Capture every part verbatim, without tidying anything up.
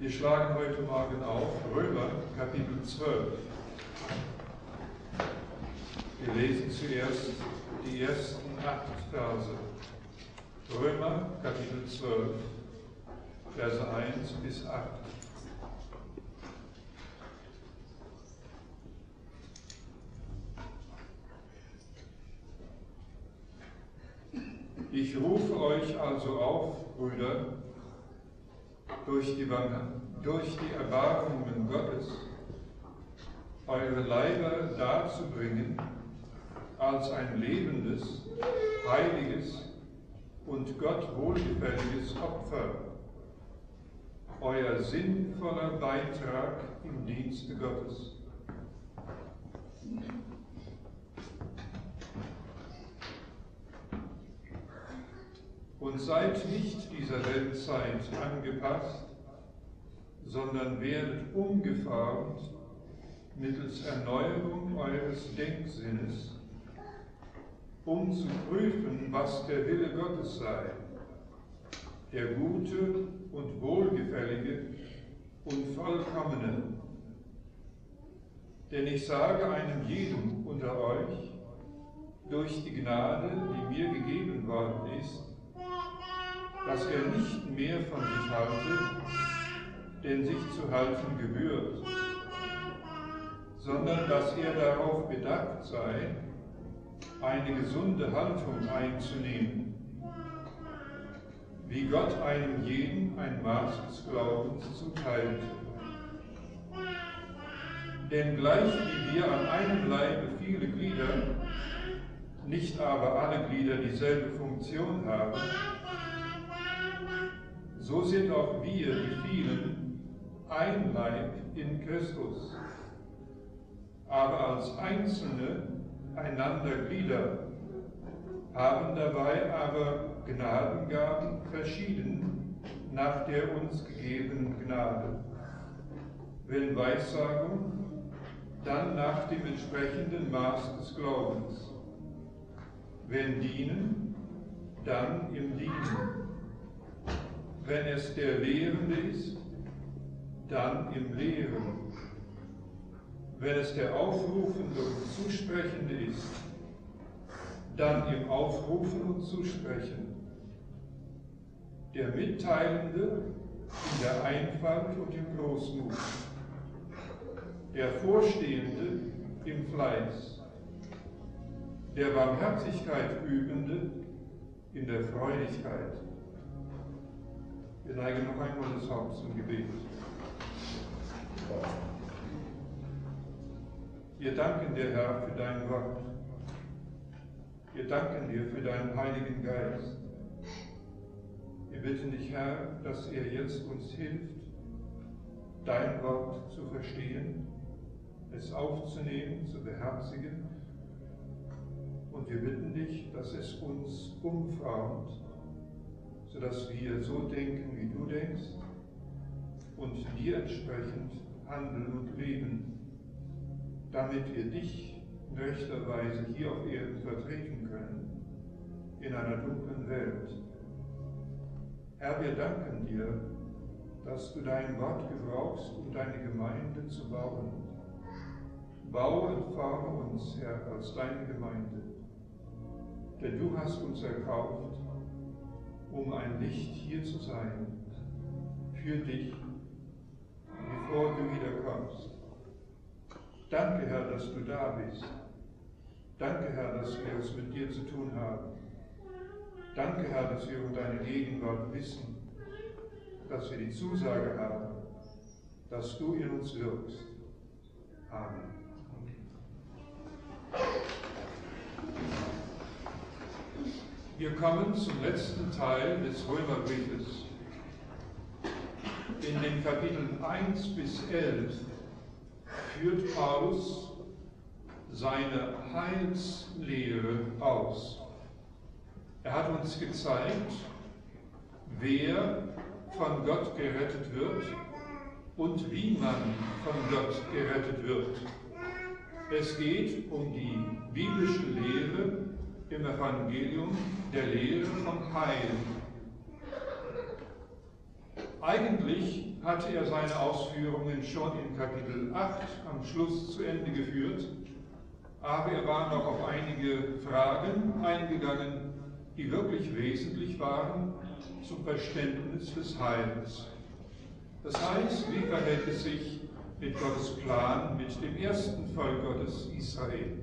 Wir schlagen heute Morgen auf Römer Kapitel zwölf. Wir lesen zuerst die ersten acht Verse. Römer Kapitel zwölf, Verse eins bis acht. Ich rufe euch also auf, Brüder, durch die, durch die Erbarmungen Gottes, eure Leiber darzubringen als ein lebendes, heiliges und Gott wohlgefälliges Opfer, euer sinnvoller Beitrag im Dienste Gottes. Und seid nicht dieser Weltzeit angepasst, sondern werdet umgeformt mittels Erneuerung eures Denksinnes, um zu prüfen, was der Wille Gottes sei, der gute und wohlgefällige und vollkommene. Denn ich sage einem jeden unter euch, durch die Gnade, die mir gegeben worden ist, dass er nicht mehr von sich halte, denn sich zu halten gebührt, sondern dass er darauf bedacht sei, eine gesunde Haltung einzunehmen, wie Gott einem jeden ein Maß des Glaubens zuteilte. Denn gleich wie wir an einem Leibe viele Glieder, nicht aber alle Glieder dieselbe Funktion haben, so sind auch wir, die vielen, ein Leib in Christus, aber als Einzelne einander Glieder, haben dabei aber Gnadengaben verschieden nach der uns gegebenen Gnade. Wenn Weissagung, dann nach dem entsprechenden Maß des Glaubens. Wenn Dienen, dann im Dienen. Wenn es der Lehrende ist, dann im Lehren. Wenn es der Aufrufende und Zusprechende ist, dann im Aufrufen und Zusprechen. Der Mitteilende in der Einfalt und im Großmut. Der Vorstehende im Fleiß. Der Barmherzigkeit Übende in der Freudigkeit. Wir neigen noch einmal das Haupt zum Gebet. Wir danken dir, Herr, für dein Wort. Wir danken dir für deinen Heiligen Geist. Wir bitten dich, Herr, dass er jetzt uns hilft, dein Wort zu verstehen, es aufzunehmen, zu beherzigen. Und wir bitten dich, dass es uns umformt, sodass wir so denken, wie du denkst, und dir entsprechend handeln und leben, damit wir dich in rechter Weise hier auf Erden vertreten können, in einer dunklen Welt. Herr, wir danken dir, dass du dein Wort gebrauchst, um deine Gemeinde zu bauen. Baue und forme uns, Herr, als deine Gemeinde, denn du hast uns erkauft, um ein Licht hier zu sein, für dich, bevor du wiederkommst. Danke, Herr, dass du da bist. Danke, Herr, dass wir es mit dir zu tun haben. Danke, Herr, dass wir um deine Gegenwart wissen, dass wir die Zusage haben, dass du in uns wirkst. Amen. Wir kommen zum letzten Teil des Römerbriefes. In den Kapiteln eins bis elf führt Paulus seine Heilslehre aus. Er hat uns gezeigt, wer von Gott gerettet wird und wie man von Gott gerettet wird. Es geht um die biblische Lehre im Evangelium, der Lehre vom Heil. Eigentlich hatte er seine Ausführungen schon in Kapitel acht am Schluss zu Ende geführt, aber er war noch auf einige Fragen eingegangen, die wirklich wesentlich waren zum Verständnis des Heils. Das heißt, wie verhält es sich mit Gottes Plan, mit dem ersten Volk Gottes Israel?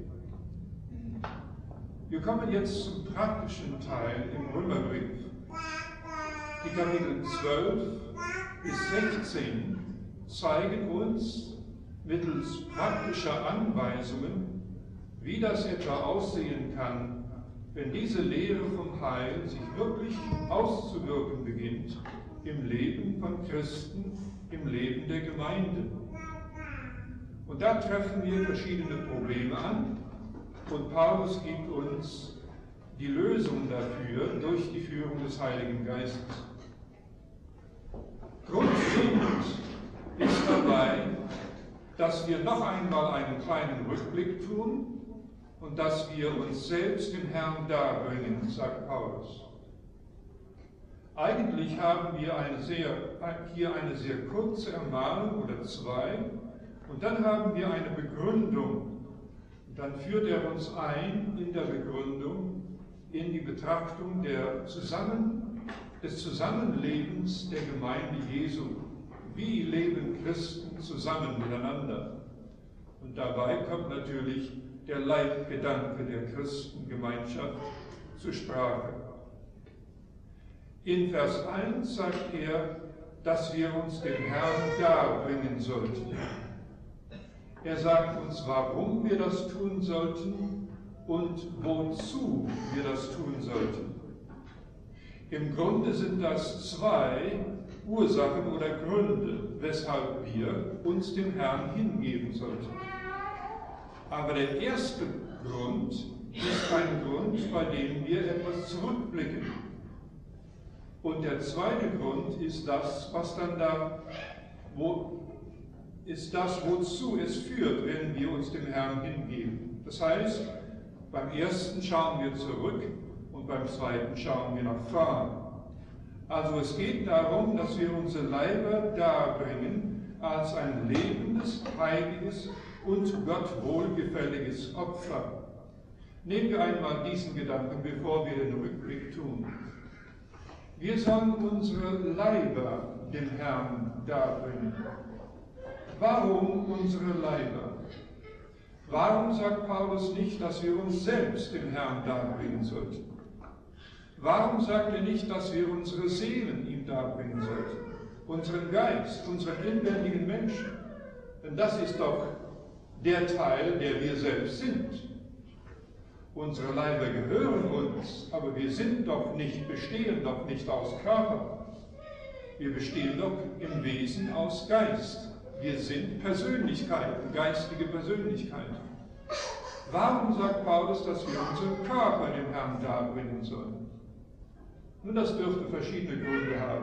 Wir kommen jetzt zum praktischen Teil im Römerbrief. Die Kapitel zwölf bis sechzehn zeigen uns mittels praktischer Anweisungen, wie das etwa aussehen kann, wenn diese Lehre vom Heil sich wirklich auszuwirken beginnt im Leben von Christen, im Leben der Gemeinde. Und da treffen wir verschiedene Probleme an und Paulus gibt uns die Lösung dafür durch die Führung des Heiligen Geistes. Grundlegend ist dabei, dass wir noch einmal einen kleinen Rückblick tun und dass wir uns selbst dem Herrn darbringen, sagt Paulus. Eigentlich haben wir eine sehr, hier eine sehr kurze Ermahnung oder zwei und dann haben wir eine Begründung. Dann führt er uns ein in der Begründung in die Betrachtung der Zusammen, des Zusammenlebens der Gemeinde Jesu. Wie leben Christen zusammen miteinander? Und dabei kommt natürlich der Leitgedanke der Christengemeinschaft zur Sprache. In Vers eins sagt er, dass wir uns dem Herrn darbringen sollten. Er sagt uns, warum wir das tun sollten und wozu wir das tun sollten. Im Grunde sind das zwei Ursachen oder Gründe, weshalb wir uns dem Herrn hingeben sollten. Aber der erste Grund ist ein Grund, bei dem wir etwas zurückblicken. Und der zweite Grund ist das, was dann da, wo, ist das, wozu es führt, wenn wir uns dem Herrn hingeben. Das heißt, beim ersten schauen wir zurück und beim zweiten schauen wir nach vorn. Also es geht darum, dass wir unsere Leiber darbringen als ein lebendes, heiliges und Gott wohlgefälliges Opfer. Nehmen wir einmal diesen Gedanken, bevor wir den Rückblick tun. Wir sollen unsere Leiber dem Herrn darbringen. Warum unsere Leiber? Warum sagt Paulus nicht, dass wir uns selbst dem Herrn darbringen sollten? Warum sagt er nicht, dass wir unsere Seelen ihm darbringen sollten? Unseren Geist, unseren inwendigen Menschen? Denn das ist doch der Teil, der wir selbst sind. Unsere Leiber gehören uns, aber wir sind doch nicht, bestehen doch nicht aus Körper. Wir bestehen doch im Wesen aus Geist. Wir sind Persönlichkeiten, geistige Persönlichkeiten. Warum sagt Paulus, dass wir unseren Körper dem Herrn darbringen sollen? Nun, das dürfte verschiedene Gründe haben.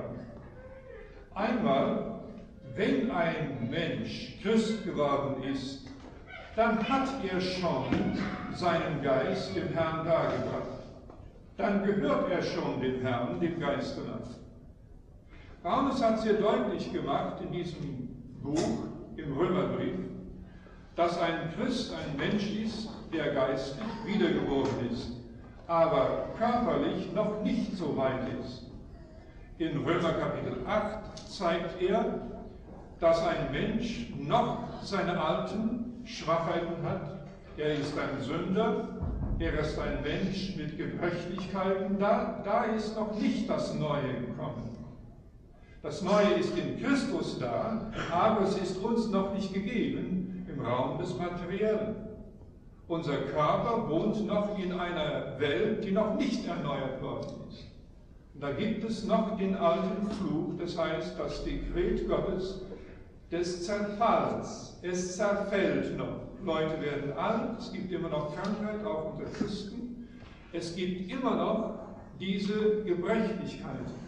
Einmal, wenn ein Mensch Christ geworden ist, dann hat er schon seinen Geist dem Herrn dargebracht. Dann gehört er schon dem Herrn, dem Geiste nach. Paulus hat sehr deutlich gemacht in diesem Buch, im Römerbrief, dass ein Christ ein Mensch ist, der geistig wiedergeboren ist, aber körperlich noch nicht so weit ist. In Römer Kapitel acht zeigt er, dass ein Mensch noch seine alten Schwachheiten hat. Er ist ein Sünder, er ist ein Mensch mit Gebrechlichkeiten. Da, da ist noch nicht das Neue gekommen. Das Neue ist in Christus da, aber es ist uns noch nicht gegeben im Raum des Materiellen. Unser Körper wohnt noch in einer Welt, die noch nicht erneuert worden ist. Und da gibt es noch den alten Fluch, das heißt das Dekret Gottes des Zerfalls. Es zerfällt noch. Leute werden alt, es gibt immer noch Krankheit, auch unter Christen. Es gibt immer noch diese Gebrechlichkeiten.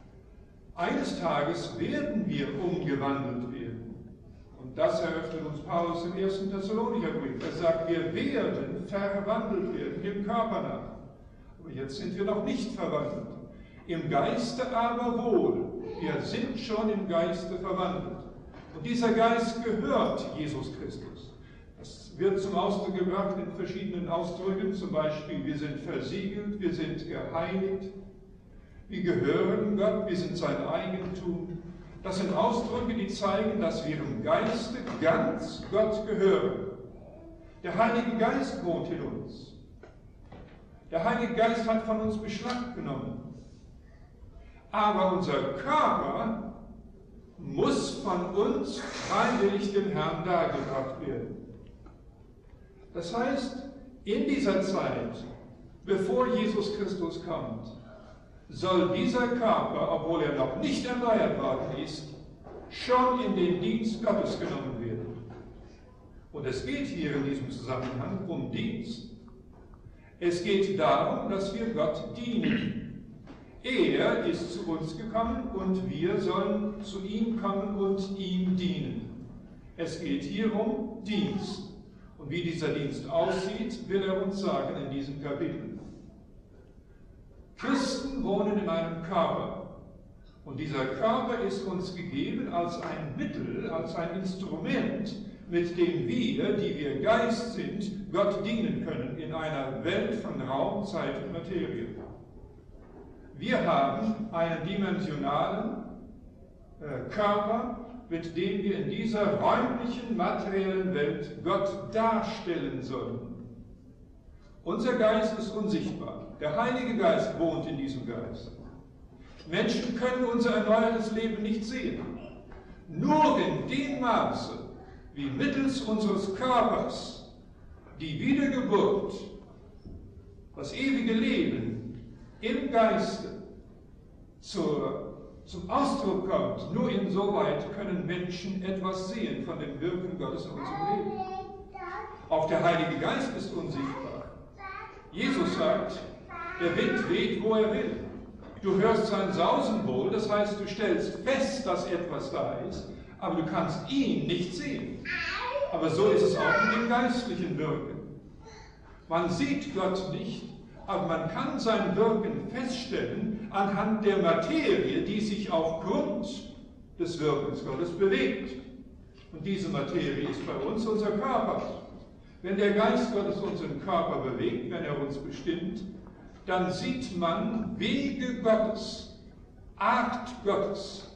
Eines Tages werden wir umgewandelt werden. Und das eröffnet uns Paulus im ersten Thessalonicherbrief. Er sagt, wir werden verwandelt werden, dem Körper nach. Aber jetzt sind wir noch nicht verwandelt. Im Geiste aber wohl. Wir sind schon im Geiste verwandelt. Und dieser Geist gehört Jesus Christus. Das wird zum Ausdruck gebracht in verschiedenen Ausdrücken, zum Beispiel, wir sind versiegelt, wir sind geheiligt, wir gehören Gott, wir sind sein Eigentum. Das sind Ausdrücke, die zeigen, dass wir im Geiste ganz Gott gehören. Der Heilige Geist wohnt in uns. Der Heilige Geist hat von uns Beschlag genommen. Aber unser Körper muss von uns freiwillig dem Herrn dargebracht werden. Das heißt, in dieser Zeit, bevor Jesus Christus kommt, soll dieser Körper, obwohl er noch nicht erneuert worden ist, schon in den Dienst Gottes genommen werden. Und es geht hier in diesem Zusammenhang um Dienst. Es geht darum, dass wir Gott dienen. Er ist zu uns gekommen und wir sollen zu ihm kommen und ihm dienen. Es geht hier um Dienst. Und wie dieser Dienst aussieht, will er uns sagen in diesem Kapitel. Christen wohnen in einem Körper. Und dieser Körper ist uns gegeben als ein Mittel, als ein Instrument, mit dem wir, die wir Geist sind, Gott dienen können in einer Welt von Raum, Zeit und Materie. Wir haben einen dimensionalen äh, Körper, mit dem wir in dieser räumlichen, materiellen Welt Gott darstellen sollen. Unser Geist ist unsichtbar. Der Heilige Geist wohnt in diesem Geist. Menschen können unser erneuertes Leben nicht sehen. Nur in dem Maße, wie mittels unseres Körpers die Wiedergeburt, das ewige Leben im Geiste zur, zum Ausdruck kommt, nur insoweit können Menschen etwas sehen von dem Wirken Gottes in unserem Leben. Auch der Heilige Geist ist unsichtbar. Jesus sagt, der Wind weht, wo er will. Du hörst sein Sausen wohl, das heißt, du stellst fest, dass etwas da ist, aber du kannst ihn nicht sehen. Aber so ist es auch mit dem geistlichen Wirken. Man sieht Gott nicht, aber man kann sein Wirken feststellen anhand der Materie, die sich aufgrund des Wirkens Gottes bewegt. Und diese Materie ist bei uns unser Körper. Wenn der Geist Gottes unseren Körper bewegt, wenn er uns bestimmt, dann sieht man Wege Gottes, Art Gottes,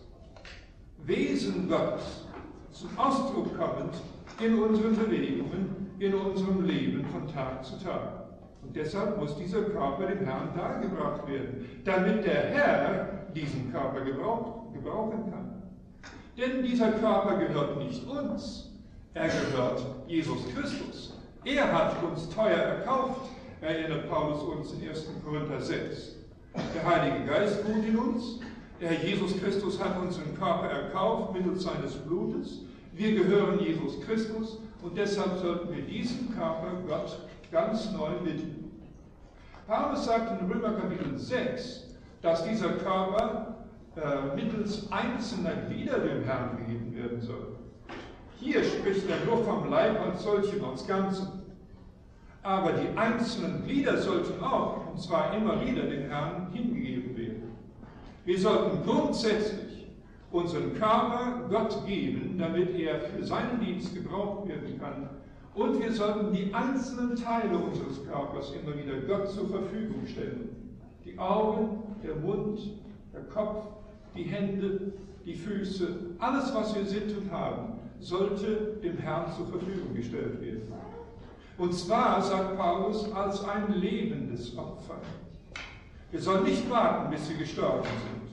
Wesen Gottes zum Ausdruck kommend in unseren Bewegungen, in unserem Leben von Tag zu Tag. Und deshalb muss dieser Körper dem Herrn dargebracht werden, damit der Herr diesen Körper gebrauch, gebrauchen kann. Denn dieser Körper gehört nicht uns, er gehört Jesus Christus. Er hat uns teuer erkauft, erinnert Paulus uns in ersten Korinther sechs. Der Heilige Geist wohnt in uns, der Herr Jesus Christus hat unseren Körper erkauft mittels seines Blutes. Wir gehören Jesus Christus und deshalb sollten wir diesen Körper Gott ganz neu widmen. Paulus sagt in Römer Kapitel sechs, dass dieser Körper äh, mittels einzelner Glieder dem Herrn gegeben werden soll. Hier spricht er nur vom Leib als solchem, als Ganzen. Aber die einzelnen Glieder sollten auch, und zwar immer wieder, dem Herrn hingegeben werden. Wir sollten grundsätzlich unseren Körper Gott geben, damit er für seinen Dienst gebraucht werden kann. Und wir sollten die einzelnen Teile unseres Körpers immer wieder Gott zur Verfügung stellen. Die Augen, der Mund, der Kopf, die Hände, die Füße, alles, was wir sind und haben, sollte dem Herrn zur Verfügung gestellt werden. Und zwar, sagt Paulus, als ein lebendes Opfer. Wir sollen nicht warten, bis wir gestorben sind.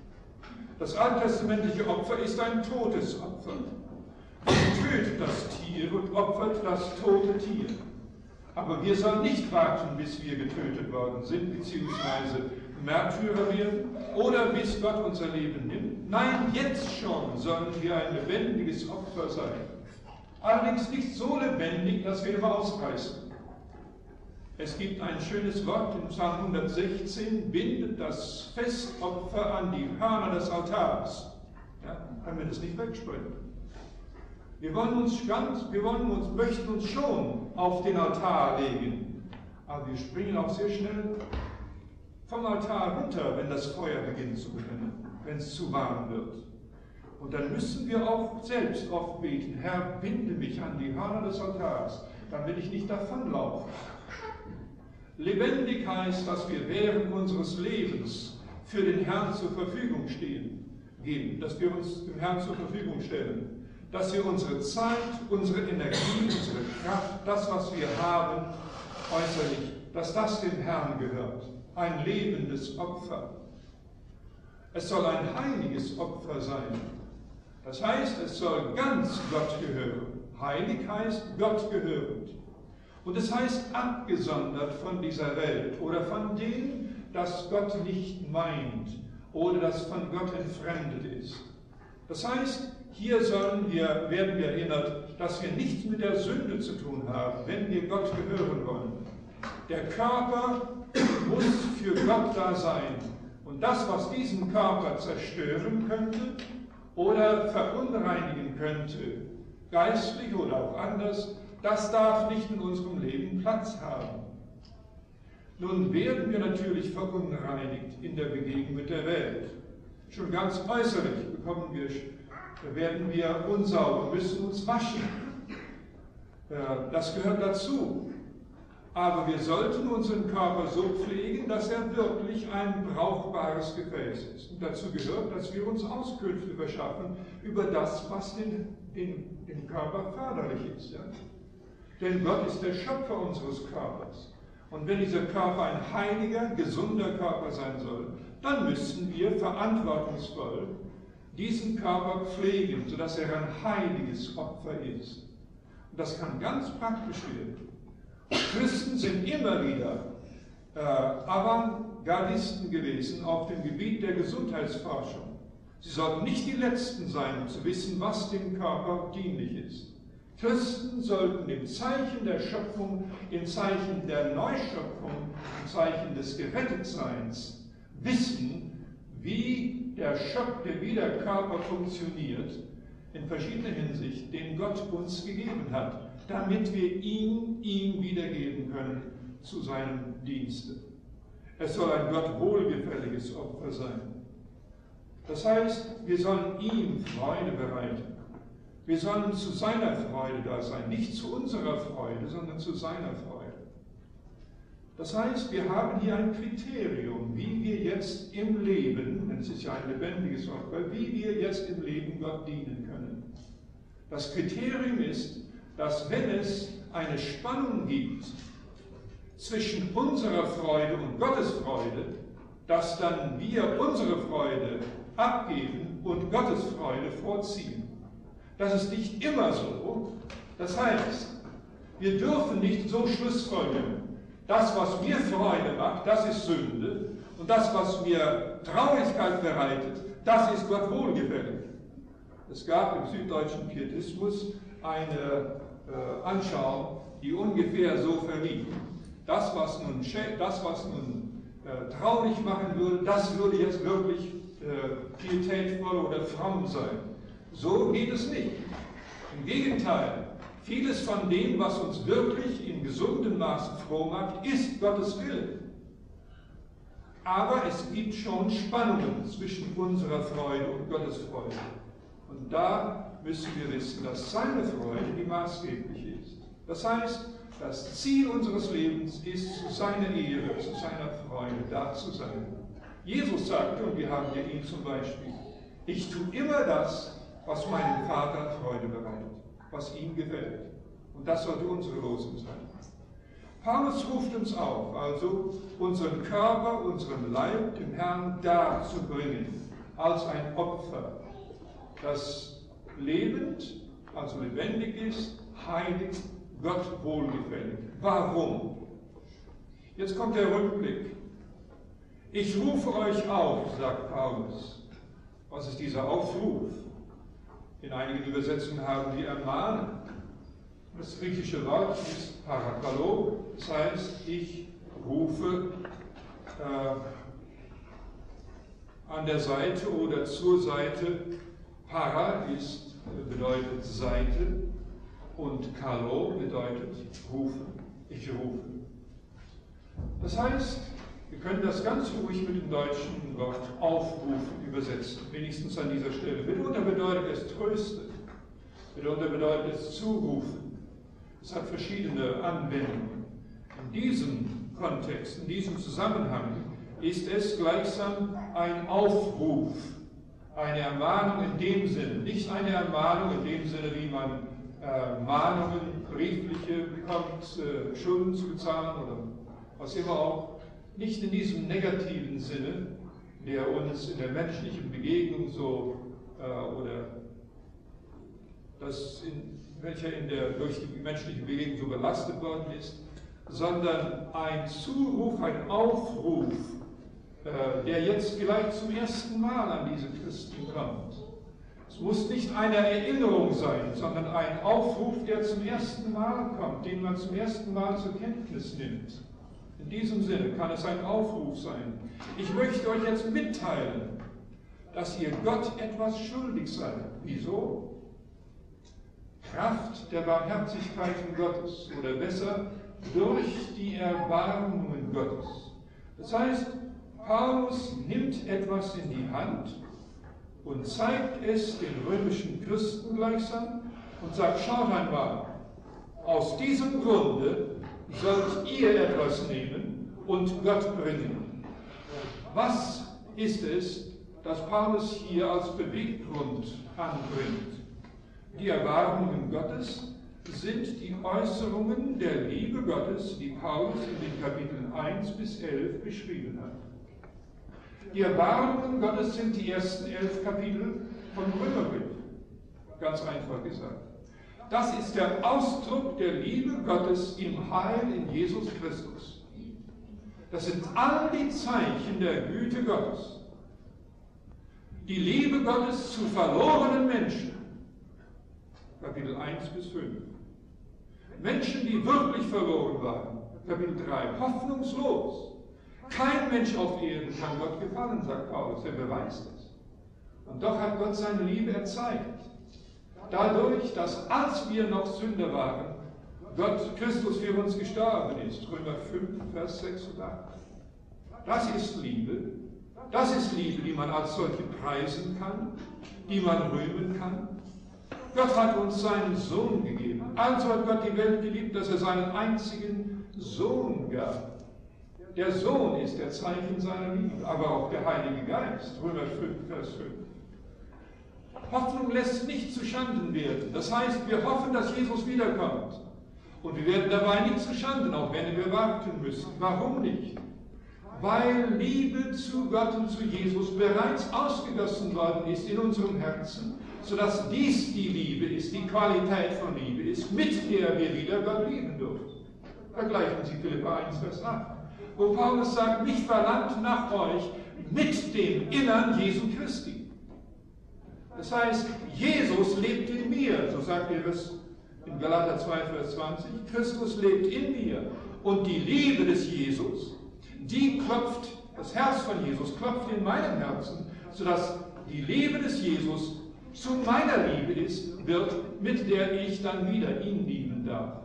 Das alttestamentliche Opfer ist ein totes Opfer. Man tötet das Tier und opfert das tote Tier. Aber wir sollen nicht warten, bis wir getötet worden sind, beziehungsweise Märtyrer werden oder bis Gott unser Leben nimmt. Nein, jetzt schon sollen wir ein lebendiges Opfer sein. Allerdings nicht so lebendig, dass wir immer ausreißen. Es gibt ein schönes Wort in Psalm hundertsechzehn, bindet das Festopfer an die Hörner des Altars. Ja, können wir das nicht wegspringen. Wir wollen uns ganz, wir wollen uns, möchten uns schon auf den Altar legen, aber wir springen auch sehr schnell vom Altar runter, wenn das Feuer beginnt zu brennen. wenn es zu warm wird. Und dann müssen wir auch selbst oft beten, Herr, binde mich an die Hörner des Altars, damit ich nicht davonlaufe. Lebendig heißt, dass wir während unseres Lebens für den Herrn zur Verfügung stehen, geben, dass wir uns dem Herrn zur Verfügung stellen, dass wir unsere Zeit, unsere Energie, unsere Kraft, das, was wir haben, äußerlich, dass das dem Herrn gehört. Ein lebendes Opfer. Es soll ein heiliges Opfer sein. Das heißt, es soll ganz Gott gehören. Heilig heißt Gott gehörend. Und es heißt abgesondert von dieser Welt oder von dem, das Gott nicht meint oder das von Gott entfremdet ist. Das heißt, hier sollen wir, werden wir erinnert, dass wir nichts mit der Sünde zu tun haben, wenn wir Gott gehören wollen. Der Körper muss für Gott da sein. Und das, was diesen Körper zerstören könnte oder verunreinigen könnte, geistlich oder auch anders, das darf nicht in unserem Leben Platz haben. Nun werden wir natürlich verunreinigt in der Begegnung mit der Welt. Schon ganz äußerlich bekommen wir, werden wir unsauber, müssen uns waschen. Das gehört dazu. Aber wir sollten unseren Körper so pflegen, dass er wirklich ein brauchbares Gefäß ist. Und dazu gehört, dass wir uns Auskünfte verschaffen über das, was den, den, dem Körper förderlich ist. Ja? Denn Gott ist der Schöpfer unseres Körpers. Und wenn dieser Körper ein heiliger, gesunder Körper sein soll, dann müssen wir verantwortungsvoll diesen Körper pflegen, sodass er ein heiliges Opfer ist. Und das kann ganz praktisch werden. Christen sind immer wieder äh, Avantgardisten gewesen auf dem Gebiet der Gesundheitsforschung. Sie sollten nicht die Letzten sein, um zu wissen, was dem Körper dienlich ist. Christen sollten im Zeichen der Schöpfung, im Zeichen der Neuschöpfung, im Zeichen des Gerettetseins wissen, wie der Schöpfer, wie der Körper funktioniert, in verschiedener Hinsicht, den Gott uns gegeben hat, damit wir ihn ihm wiedergeben können zu seinem Dienste. Es soll ein Gott wohlgefälliges Opfer sein. Das heißt, wir sollen ihm Freude bereiten. Wir sollen zu seiner Freude da sein, nicht zu unserer Freude, sondern zu seiner Freude. Das heißt, wir haben hier ein Kriterium, wie wir jetzt im Leben, denn es ist ja ein lebendiges Opfer, wie wir jetzt im Leben Gott dienen können. Das Kriterium ist, dass wenn es eine Spannung gibt zwischen unserer Freude und Gottes Freude, dass dann wir unsere Freude abgeben und Gottes Freude vorziehen. Das ist nicht immer so. Das heißt, wir dürfen nicht so schlussfolgern, das, was mir Freude macht, das ist Sünde, und das, was mir Traurigkeit bereitet, das ist Gott wohlgefällig. Es gab im süddeutschen Pietismus eine äh, Anschauung, die ungefähr so verlief. Das, was nun, das, was nun äh, traurig machen würde, das würde jetzt wirklich äh, pietätvoll oder fromm sein. So geht es nicht. Im Gegenteil, vieles von dem, was uns wirklich in gesundem Maße froh macht, ist Gottes Wille. Aber es gibt schon Spannungen zwischen unserer Freude und Gottes Freude. Und da müssen wir wissen, dass seine Freude die maßgebliche ist. Das heißt, das Ziel unseres Lebens ist, zu seiner Ehre, zu seiner Freude da zu sein. Jesus sagte, und wir haben hier ihn zum Beispiel, ich tue immer das, was meinem Vater Freude bereitet, was ihm gefällt. Und das sollte unsere Losung sein. Paulus ruft uns auf, also unseren Körper, unseren Leib dem Herrn darzubringen, als ein Opfer, das lebend, also lebendig ist, heilig, Gott wohlgefällig. Warum? Jetzt kommt der Rückblick. Ich rufe euch auf, sagt Paulus. Was ist dieser Aufruf? In einigen Übersetzungen haben wir ermahnen. Das griechische Wort ist parakalo, das heißt, ich rufe äh, an der Seite oder zur Seite. Para ist, bedeutet Seite und kalo bedeutet rufen. Ich rufe. Das heißt, Wir können das ganz ruhig mit dem deutschen Wort aufrufen übersetzen, wenigstens an dieser Stelle. Mitunter bedeutet es trösten, mitunter bedeutet es zurufen. Es hat verschiedene Anwendungen. In diesem Kontext, in diesem Zusammenhang ist es gleichsam ein Aufruf, eine Ermahnung in dem Sinne, nicht eine Ermahnung in dem Sinne, wie man äh, Mahnungen, briefliche bekommt, äh, Schulden zu bezahlen oder was immer auch, nicht in diesem negativen Sinne, der uns in der menschlichen Begegnung so, äh, oder das in, welcher in der, durch die menschliche Begegnung so belastet worden ist, sondern ein Zuruf, ein Aufruf, äh, der jetzt vielleicht zum ersten Mal an diese Christen kommt. Es muss nicht eine Erinnerung sein, sondern ein Aufruf, der zum ersten Mal kommt, den man zum ersten Mal zur Kenntnis nimmt. In diesem Sinne kann es ein Aufruf sein. Ich möchte euch jetzt mitteilen, dass ihr Gott etwas schuldig seid. Wieso? Kraft der Barmherzigkeiten Gottes, oder besser, durch die Erbarmungen Gottes. Das heißt, Paulus nimmt etwas in die Hand und zeigt es den römischen Christen gleichsam und sagt, schaut einmal, aus diesem Grunde sollt ihr etwas nehmen und Gott bringen. Was ist es, das Paulus hier als Beweggrund anbringt? Die Erbarmungen Gottes sind die Äußerungen der Liebe Gottes, die Paulus in den Kapiteln eins bis elf beschrieben hat. Die Erbarmungen Gottes sind die ersten elf Kapitel vom Römerbrief, ganz einfach gesagt. Das ist der Ausdruck der Liebe Gottes im Heil in Jesus Christus. Das sind all die Zeichen der Güte Gottes. Die Liebe Gottes zu verlorenen Menschen, Kapitel eins bis fünf. Menschen, die wirklich verloren waren, Kapitel drei, hoffnungslos. Kein Mensch auf Erden kann Gott gefallen, sagt Paulus, er beweist es. Und doch hat Gott seine Liebe erzeigt. Dadurch, dass als wir noch Sünder waren, Gott Christus für uns gestorben ist. Römer fünf, Vers sechs und acht. Das ist Liebe. Das ist Liebe, die man als solche preisen kann, die man rühmen kann. Gott hat uns seinen Sohn gegeben. Also hat Gott die Welt geliebt, dass er seinen einzigen Sohn gab. Der Sohn ist der Zeichen seiner Liebe, aber auch der Heilige Geist. Römer fünf, Vers fünf. Hoffnung lässt nicht zu Schanden werden. Das heißt, wir hoffen, dass Jesus wiederkommt. Und wir werden dabei nicht zu Schanden, auch wenn wir warten müssen. Warum nicht? Weil Liebe zu Gott und zu Jesus bereits ausgegossen worden ist in unserem Herzen, sodass dies die Liebe ist, die Qualität von Liebe ist, mit der wir wieder Gott lieben dürfen. Vergleichen Sie Philipper eins, Vers acht, wo Paulus sagt, mich verlangt nach euch mit dem Innern Jesu Christi. Das heißt, Jesus lebt in mir, so sagt er es in Galater zwei, Vers zwanzig, Christus lebt in mir und die Liebe des Jesus, die klopft, das Herz von Jesus klopft in meinem Herzen, sodass die Liebe des Jesus zu meiner Liebe ist, wird, mit der ich dann wieder ihn lieben darf.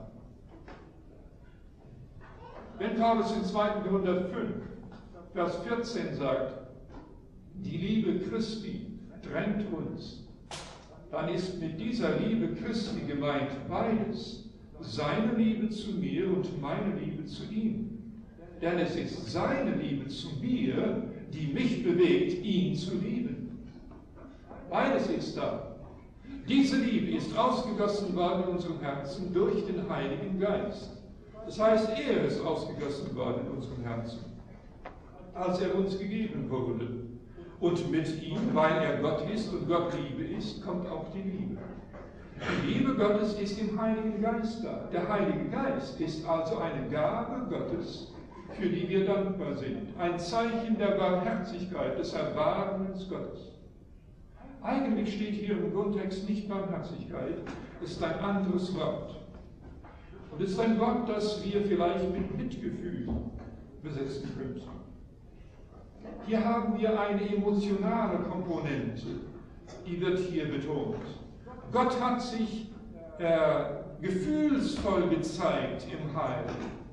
Wenn Paulus in zweiten Korinther fünf, Vers vierzehn sagt, die Liebe Christi trennt uns, dann ist mit dieser Liebe Christi gemeint beides, seine Liebe zu mir und meine Liebe zu ihm. Denn es ist seine Liebe zu mir, die mich bewegt, ihn zu lieben. Beides ist da. Diese Liebe ist ausgegossen worden in unserem Herzen durch den Heiligen Geist. Das heißt, er ist ausgegossen worden in unserem Herzen, als er uns gegeben wurde. Und mit ihm, weil er Gott ist und Gott Liebe ist, kommt auch die Liebe. Die Liebe Gottes ist im Heiligen Geist da. Der Heilige Geist ist also eine Gabe Gottes, für die wir dankbar sind. Ein Zeichen der Barmherzigkeit, des Erbarmens Gottes. Eigentlich steht hier im Grundtext nicht Barmherzigkeit, es ist ein anderes Wort. Und es ist ein Wort, das wir vielleicht mit Mitgefühl besetzen könnten. Hier haben wir eine emotionale Komponente, die wird hier betont. Gott hat sich äh, gefühlsvoll gezeigt im Heil.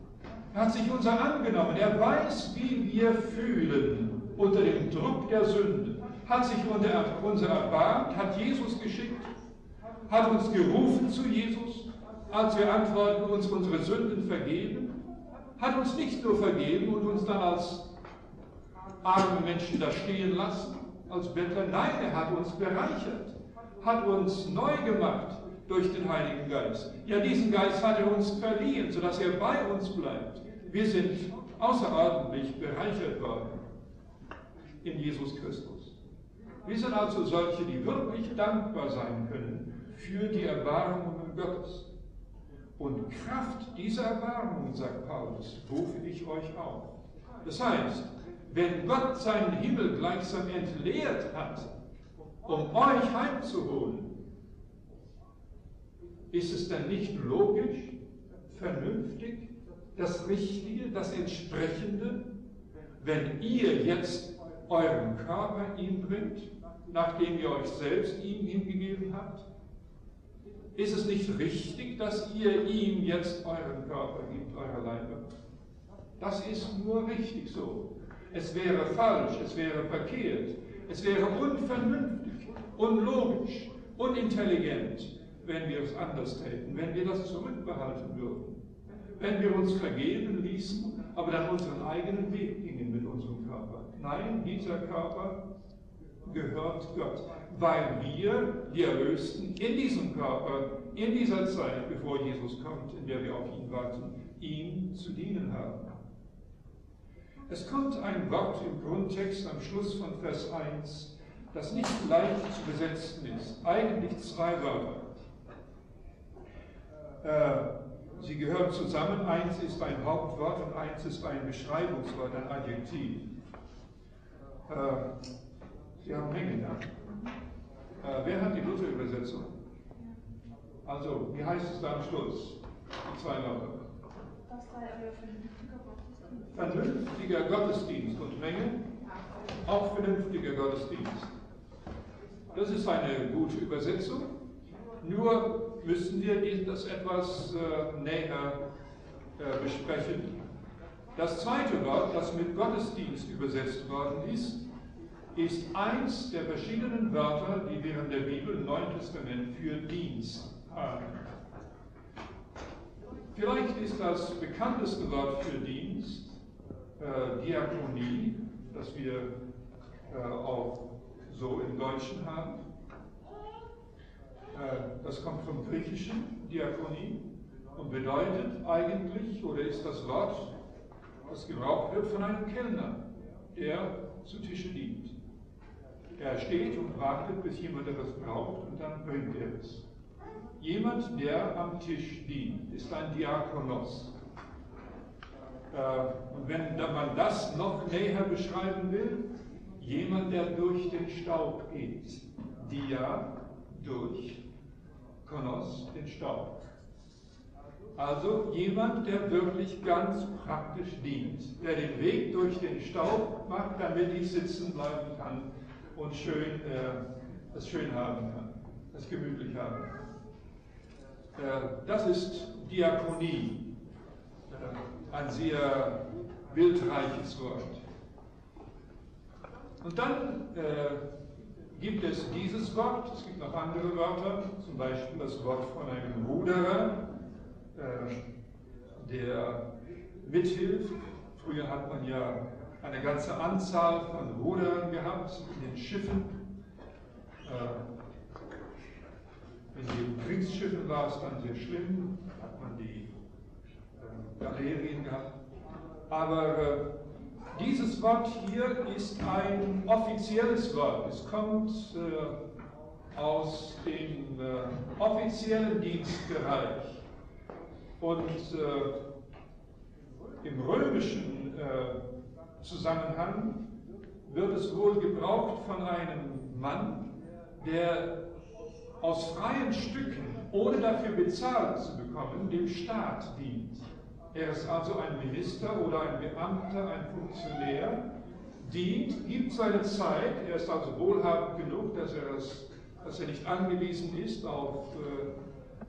Er hat sich unser angenommen. Er weiß, wie wir fühlen unter dem Druck der Sünde. Hat sich unser erbarmt, hat Jesus geschickt, hat uns gerufen zu Jesus, als wir antworten, uns unsere Sünden vergeben, hat uns nicht nur vergeben und uns dann als arme Menschen da stehen lassen, als Bettler. Nein, er hat uns bereichert, hat uns neu gemacht durch den Heiligen Geist. Ja, diesen Geist hat er uns verliehen, sodass er bei uns bleibt. Wir sind außerordentlich bereichert worden in Jesus Christus. Wir sind also solche, die wirklich dankbar sein können für die Erbarmungen Gottes. Und Kraft dieser Erbarmungen, sagt Paulus, rufe ich euch auf. Das heißt, wenn Gott seinen Himmel gleichsam entleert hat, um euch heimzuholen, ist es dann nicht logisch, vernünftig, das Richtige, das Entsprechende, wenn ihr jetzt euren Körper ihm bringt, nachdem ihr euch selbst ihm hingegeben habt? Ist es nicht richtig, dass ihr ihm jetzt euren Körper gebt, eure Leiber? Das ist nur richtig so. Es wäre falsch, es wäre verkehrt, es wäre unvernünftig, unlogisch, unintelligent, wenn wir es anders täten, wenn wir das zurückbehalten würden, wenn wir uns vergeben ließen, aber dann unseren eigenen Weg gingen mit unserem Körper. Nein, dieser Körper gehört Gott, weil wir, die Erlösten, in diesem Körper, in dieser Zeit, bevor Jesus kommt, in der wir auf ihn warten, ihm zu dienen haben. Es kommt ein Wort im Grundtext am Schluss von Vers eins, das nicht leicht zu besetzen ist. Eigentlich zwei Wörter. Äh, sie gehören zusammen. Eins ist ein Hauptwort und eins ist ein Beschreibungswort, ein Adjektiv. Äh, Sie haben Mengen, ja? Äh, wer hat die Luther-Übersetzung? Also, wie heißt es da am Schluss? Die zwei Wörter. Das sei euer vernünftiger Gottesdienst. Vernünftiger Gottesdienst und Menge, auch vernünftiger Gottesdienst. Das ist eine gute Übersetzung, nur müssen wir das etwas äh, näher äh, besprechen. Das zweite Wort, das mit Gottesdienst übersetzt worden ist, ist eins der verschiedenen Wörter, die wir in der Bibel im Neuen Testament für Dienst haben. Vielleicht ist das bekannteste Wort für Dienst äh, Diakonie, das wir äh, auch so im Deutschen haben. Äh, das kommt vom Griechischen, Diakonie, und bedeutet eigentlich, oder ist das Wort, das gebraucht wird von einem Kellner, der zu Tische dient. Er steht und wartet, bis jemand etwas braucht, und dann bringt er es. Jemand, der am Tisch dient, ist ein Diakonos. Äh, und wenn man das noch näher beschreiben will, jemand, der durch den Staub geht. Dia, durch, Konos, den Staub. Also jemand, der wirklich ganz praktisch dient, der den Weg durch den Staub macht, damit ich sitzen bleiben kann und schön, äh, es schön haben kann, es gemütlich haben kann. Äh, das ist Diakonie, äh, ein sehr bildreiches Wort. Und dann äh, gibt es dieses Wort, es gibt noch andere Wörter, zum Beispiel das Wort von einem Ruderer, äh, der mithilft. Früher hat man ja eine ganze Anzahl von Ruderern gehabt in den Schiffen. In den Kriegsschiffen war es dann sehr schlimm, da hat man die äh, Galerien gehabt. Aber äh, dieses Wort hier ist ein offizielles Wort. Es kommt äh, aus dem äh, offiziellen Dienstbereich. Und äh, im römischen äh, Zusammenhang wird es wohl gebraucht von einem Mann, der aus freien Stücken, ohne dafür bezahlt zu bekommen, dem Staat dient. Er ist also ein Minister oder ein Beamter, ein Funktionär, dient, gibt seine Zeit, er ist also wohlhabend genug, dass er, das, dass er nicht angewiesen ist auf, äh,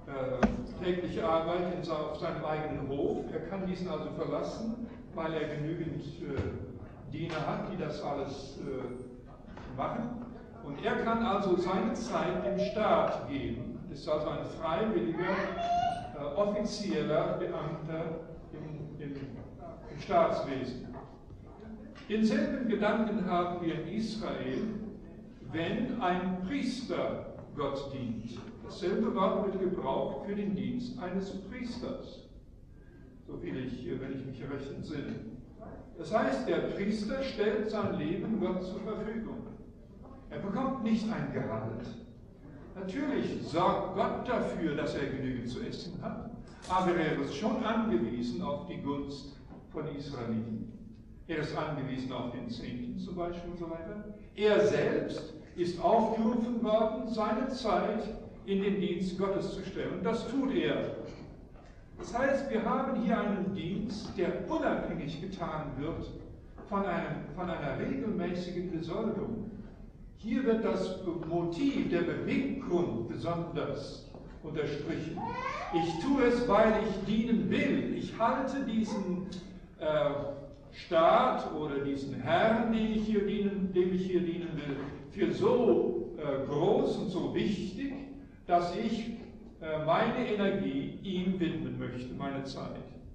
äh, tägliche Arbeit in, auf seinem eigenen Hof. Er kann diesen also verlassen, weil er genügend äh, Diener hat, die das alles äh, machen. Und er kann also seine Zeit dem Staat geben. Das ist also ein freiwilliger, äh, offizieller Beamter im, im, im Staatswesen. Denselben Gedanken haben wir in Israel, wenn ein Priester Gott dient. Dasselbe Wort wird gebraucht für den Dienst eines Priesters, so viel ich, wenn ich mich recht entsinne. Das heißt, der Priester stellt sein Leben Gott zur Verfügung. Er bekommt nicht ein Gehalt. Natürlich sorgt Gott dafür, dass er genügend zu essen hat, aber er ist schon angewiesen auf die Gunst von Israeliten. Er ist angewiesen auf den Zehnten zum Beispiel und so weiter. Er selbst ist aufgerufen worden, seine Zeit in den Dienst Gottes zu stellen. Und das tut er. Das heißt, wir haben hier einen Dienst, der unabhängig getan wird von, einem, von einer regelmäßigen Besoldung. Hier wird das Motiv, der Beweggrund besonders unterstrichen. Ich tue es, weil ich dienen will. Ich halte diesen äh, Staat oder diesen Herrn, den ich hier dienen, dem ich hier dienen will, für so äh, groß und so wichtig, dass ich äh, meine Energie ihm widmen möchte, meine Zeit.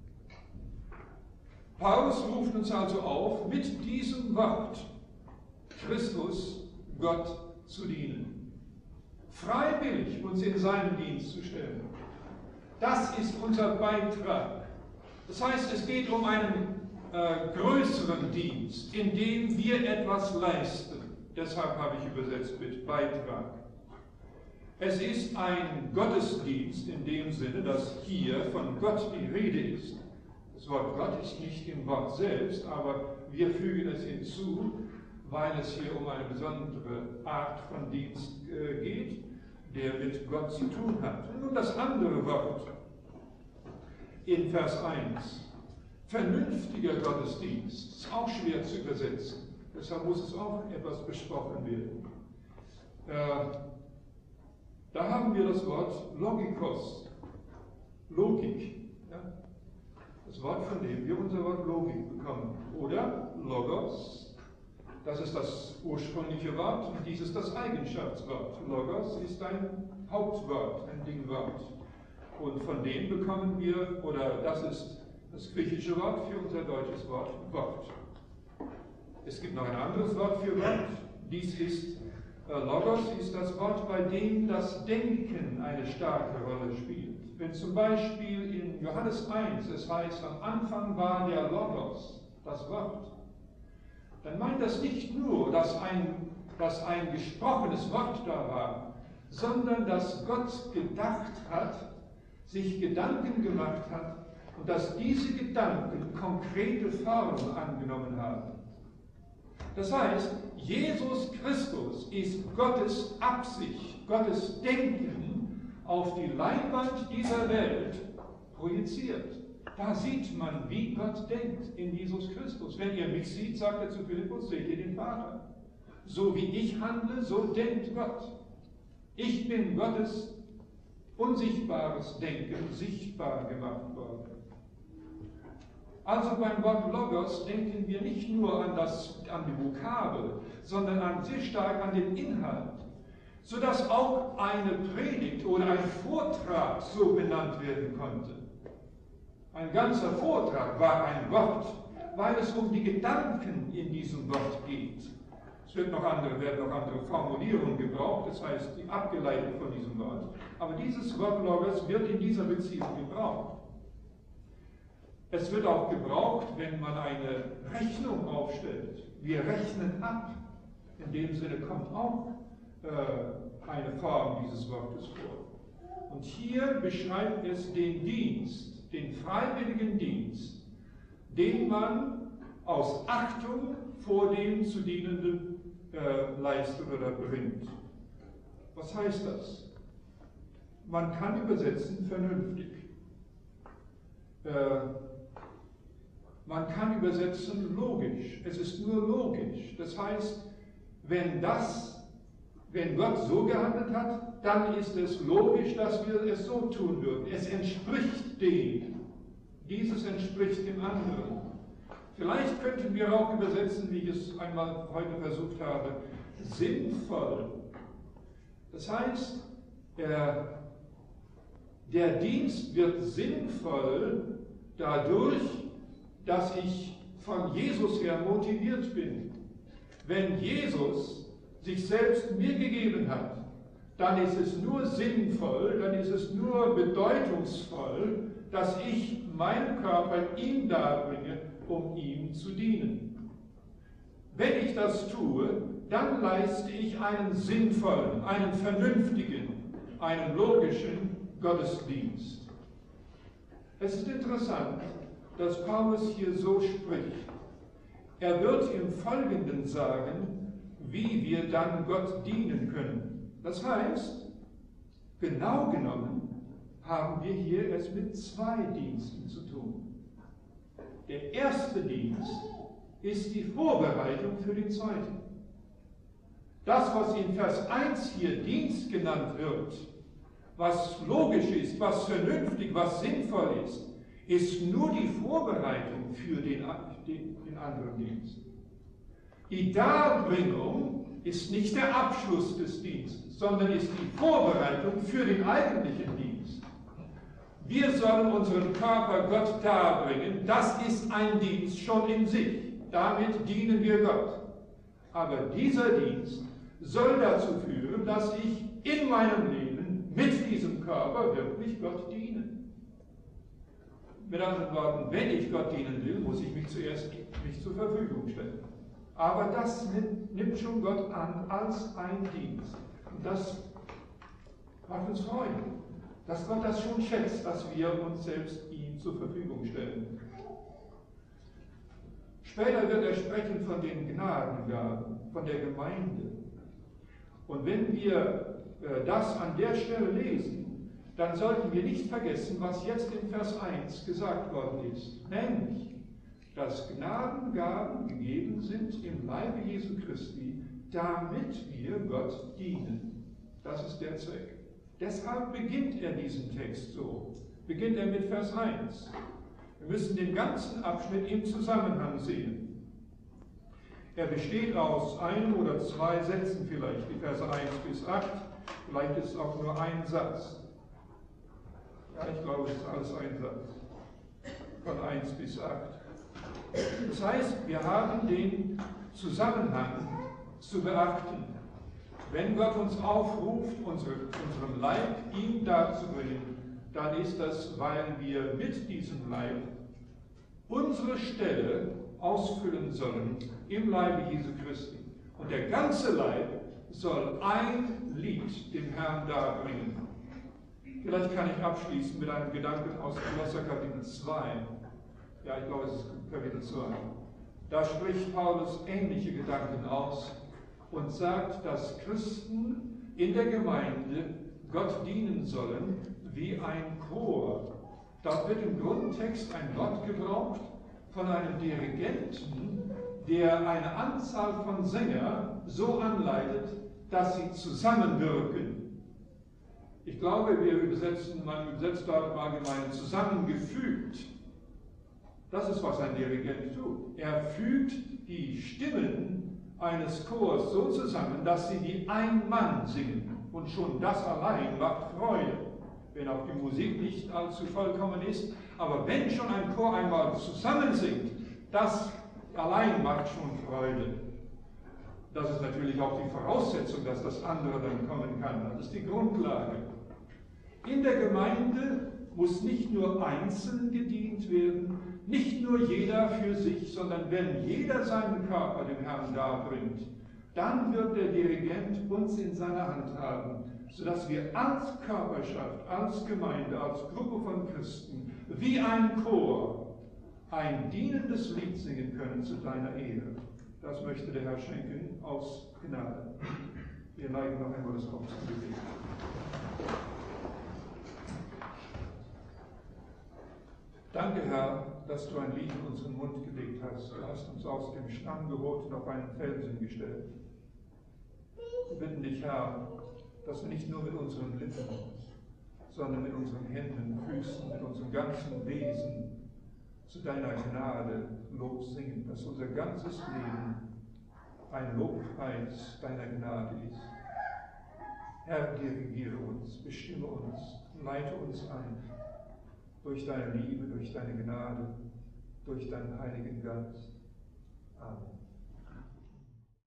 Paulus ruft uns also auf, mit diesem Wort Christus, Gott zu dienen. Freiwillig uns in seinen Dienst zu stellen. Das ist unser Beitrag. Das heißt, es geht um einen äh, größeren Dienst, in dem wir etwas leisten. Deshalb habe ich übersetzt mit Beitrag. Es ist ein Gottesdienst in dem Sinne, dass hier von Gott die Rede ist. Das Wort Gott ist nicht im Wort selbst, aber wir fügen es hinzu, weil es hier um eine besondere Art von Dienst äh, geht, der mit Gott zu tun hat. Und nun das andere Wort in Vers eins. Vernünftiger Gottesdienst, ist auch schwer zu übersetzen. Deshalb muss es auch etwas besprochen werden. Äh, da haben wir das Wort Logikos, Logik. Ja? Das Wort, von dem wir unser Wort Logik bekommen. Oder Logos. Das ist das ursprüngliche Wort und dies ist das Eigenschaftswort. Logos ist ein Hauptwort, ein Dingwort. Und von dem bekommen wir, oder das ist das griechische Wort für unser deutsches Wort, Wort. Es gibt noch ein anderes Wort für Wort. Dies ist, äh, Logos ist das Wort, bei dem das Denken eine starke Rolle spielt. Wenn zum Beispiel in Johannes eins es heißt, am Anfang war der Logos, das Wort, dann meint das nicht nur, dass ein, dass ein gesprochenes Wort da war, sondern dass Gott gedacht hat, sich Gedanken gemacht hat und dass diese Gedanken konkrete Formen angenommen haben. Das heißt, Jesus Christus ist Gottes Absicht, Gottes Denken auf die Leinwand dieser Welt projiziert. Da sieht man, wie Gott denkt in Jesus Christus. Wenn ihr mich seht, sagt er zu Philippus, seht ihr den Vater. So wie ich handle, so denkt Gott. Ich bin Gottes unsichtbares Denken sichtbar gemacht worden. Also beim Wort Logos denken wir nicht nur an, das, an die Vokabel, sondern an, sehr stark an den Inhalt, sodass auch eine Predigt oder ein Vortrag so benannt werden konnte. Ein ganzer Vortrag war ein Wort, weil es um die Gedanken in diesem Wort geht. Es wird noch andere, werden noch andere Formulierungen gebraucht, das heißt die Abgeleitung von diesem Wort. Aber dieses Wort Logos wird in dieser Beziehung gebraucht. Es wird auch gebraucht, wenn man eine Rechnung aufstellt. Wir rechnen ab. In dem Sinne kommt auch äh, eine Form dieses Wortes vor. Und hier beschreibt es den Dienst, den freiwilligen Dienst, den man aus Achtung vor dem zu Dienenden äh, leistet oder bringt. Was heißt das? Man kann übersetzen vernünftig. Äh, man kann übersetzen logisch. Es ist nur logisch. Das heißt, wenn das Wenn Gott so gehandelt hat, dann ist es logisch, dass wir es so tun würden. Es entspricht dem. Dieses entspricht dem anderen. Vielleicht könnten wir auch übersetzen, wie ich es einmal heute versucht habe, sinnvoll. Das heißt, der, der Dienst wird sinnvoll dadurch, dass ich von Jesus her motiviert bin. Wenn Jesus sich selbst mir gegeben hat, dann ist es nur sinnvoll, dann ist es nur bedeutungsvoll, dass ich meinen Körper ihm darbringe, um ihm zu dienen. Wenn ich das tue, dann leiste ich einen sinnvollen, einen vernünftigen, einen logischen Gottesdienst. Es ist interessant, dass Paulus hier so spricht. Er wird im Folgenden sagen, wie wir dann Gott dienen können. Das heißt, genau genommen haben wir hier es mit zwei Diensten zu tun. Der erste Dienst ist die Vorbereitung für den zweiten. Das, was in Vers eins hier Dienst genannt wird, was logisch ist, was vernünftig, was sinnvoll ist, ist nur die Vorbereitung für den, den, den anderen Dienst. Die Darbringung ist nicht der Abschluss des Dienstes, sondern ist die Vorbereitung für den eigentlichen Dienst. Wir sollen unseren Körper Gott darbringen, das ist ein Dienst schon in sich. Damit dienen wir Gott. Aber dieser Dienst soll dazu führen, dass ich in meinem Leben mit diesem Körper wirklich Gott diene. Mit anderen Worten, wenn ich Gott dienen will, muss ich mich zuerst mich zur Verfügung stellen. Aber das nimmt, nimmt schon Gott an als ein Dienst. Und das macht uns Freude, dass Gott das schon schätzt, dass wir uns selbst ihm zur Verfügung stellen. Später wird er sprechen von den Gnadengaben, von der Gemeinde. Und wenn wir äh, das an der Stelle lesen, dann sollten wir nicht vergessen, was jetzt in Vers eins gesagt worden ist. Nämlich, dass Gnadengaben gegeben sind im Leibe Jesu Christi, damit wir Gott dienen. Das ist der Zweck. Deshalb beginnt er diesen Text so. Beginnt er mit Vers eins. Wir müssen den ganzen Abschnitt im Zusammenhang sehen. Er besteht aus einem oder zwei Sätzen vielleicht, die Verse eins bis acht. Vielleicht ist es auch nur ein Satz. Ja, ich glaube, es ist alles ein Satz. Von eins bis acht. Das heißt, wir haben den Zusammenhang zu beachten. Wenn Gott uns aufruft, unsere, unserem Leib ihm darzubringen, dann ist das, weil wir mit diesem Leib unsere Stelle ausfüllen sollen im Leibe Jesu Christi. Und der ganze Leib soll ein Lied dem Herrn darbringen. Vielleicht kann ich abschließen mit einem Gedanken aus Kolosser Kapitel zwei. Ja, ich glaube, es ist Kapitel zwei. Da spricht Paulus ähnliche Gedanken aus und sagt, dass Christen in der Gemeinde Gott dienen sollen wie ein Chor. Dort wird im Grundtext ein Wort gebraucht von einem Dirigenten, der eine Anzahl von Sängern so anleitet, dass sie zusammenwirken. Ich glaube, wir übersetzen, man übersetzt dort im Allgemeinen zusammengefügt. Das ist, was ein Dirigent tut. Er fügt die Stimmen eines Chors so zusammen, dass sie wie ein Mann singen. Und schon das allein macht Freude, wenn auch die Musik nicht allzu vollkommen ist. Aber wenn schon ein Chor einmal zusammen singt, das allein macht schon Freude. Das ist natürlich auch die Voraussetzung, dass das andere dann kommen kann. Das ist die Grundlage. In der Gemeinde muss nicht nur einzeln gedient werden, nicht nur jeder für sich, sondern wenn jeder seinen Körper dem Herrn darbringt, dann wird der Dirigent uns in seiner Hand haben, sodass wir als Körperschaft, als Gemeinde, als Gruppe von Christen, wie ein Chor, ein dienendes Lied singen können zu deiner Ehre. Das möchte der Herr schenken aus Gnade. Wir neigen noch einmal das Haupt zum Gebet. Danke, Herr, dass du ein Lied in unseren Mund gelegt hast. Du hast uns aus dem Schlamm geholt und auf einen Felsen gestellt. Wir bitten dich, Herr, dass wir nicht nur mit unseren Lippen, sondern mit unseren Händen, Füßen, mit unserem ganzen Wesen zu deiner Gnade Lob singen, dass unser ganzes Leben ein Lobpreis deiner Gnade ist. Herr, dirigiere uns, bestimme uns, leite uns an, durch deine Liebe, durch deine Gnade, durch deinen Heiligen Geist. Amen.